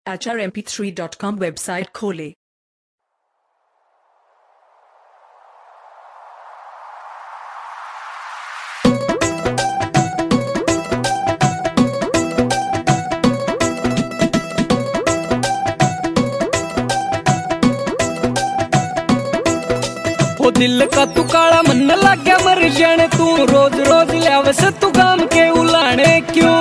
hrmp3.com website खोलें। ओ दिल का तू काला मन लग गया मर जाने तू रोज रोज लियावस तू काम के उलाने क्यों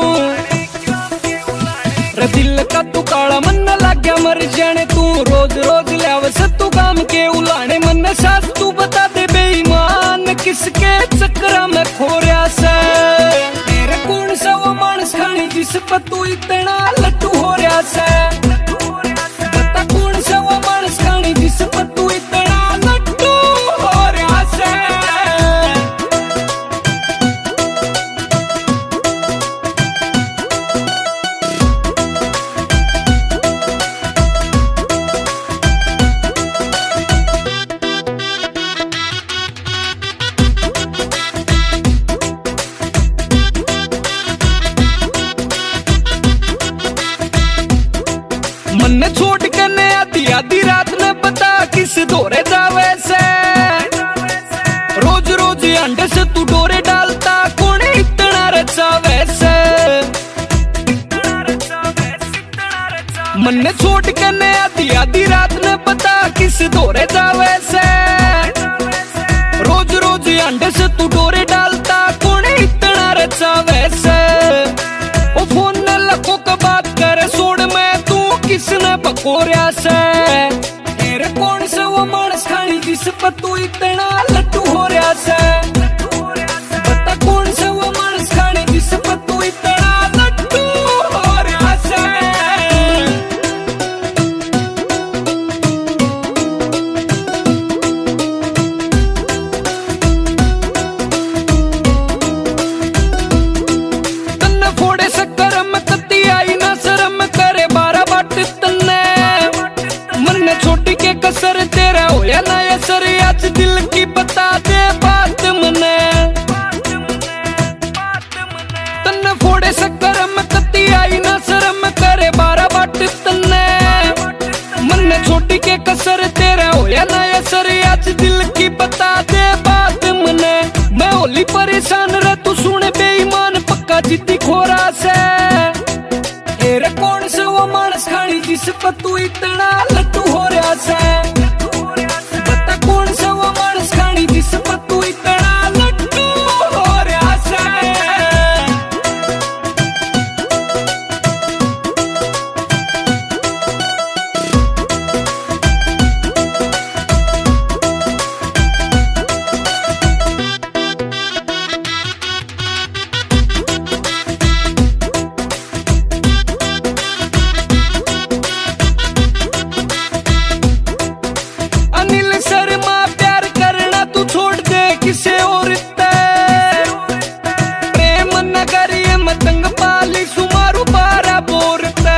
रे दिल का तू काला मन लग गया मर जाने तू रोज रोज लियावस तू काम के उलाने मन सास तू बता दे बेईमान किसके चक्कर में खोरिया से तेरे कौन सा वो मानस खानी जिस पर तू इतना लट्टू हो रहा से बता कौन सा वो मानस खानी जिस पर तू इतना मन छोड़ के ने आधी रात ने पता किस दौरे जावे से रोज रोज अंडे से तू डोरे डालता कौन इतना रचावे से मन छोड़ के ने आधी रात ने पता किस दौरे जावे से रोज रोज अंडे से तू डोरे डालता कौन इतना रचावे से ओ फोन न लको का बात करे छोड़ मैं किसने बकोरिया से तेरे कौन से वो मानस खानी जिस पर तू इतना लट्टू हो रहा से बता कौन से वो मानस खानी जिस पर तू इतना लट्टू हो रहा से तन्ने फोड़े से करम कत्ती आई ना शर्म करे छोटी के कसर तेरा होया ना असर आज दिल की बता दे बात मने तन्ने फोड़े से करम कत्ती आई ना शर्म करे 12 बाट तन्ने मन छोटी के कसर तेरा होया ना असर आज दिल की बता दे बात मने मैं होली परेशान रह तू सुन बेईमान पक्का जिद्दी खोरा से तेरे कौन से वो मानस खानी जिस पर तू इतना लट्टू हो रहा से बता कौन से वो मानस खानी जिस पर तू इतना लट्टू हो रहा से शर्मा प्यार करना तू छोड़ दे किसे और प्रेम नगरी मतंग पाली सुमारू बारा बोरते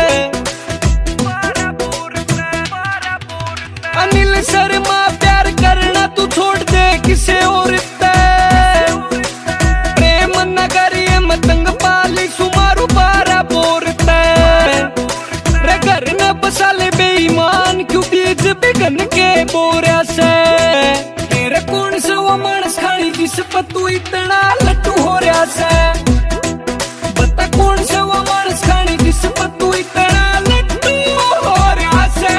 अनिल शर्मा प्यार करना तू छोड़ दे किसे और प्रेम नगरी मतंग पाली सुमारू बारा बोरते रे घर न बसाले बेईमान क्यों बीज बिगन के बोरिया से तेरे कौन से वो मानस खानी जिस पर तू इतना लट्टू हो रहा से बता कौन से वो मानस खानी जिस पर तू इतना लट्टू हो रहा से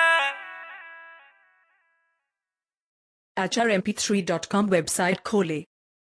hrmp3.com वेबसाइट खोलें।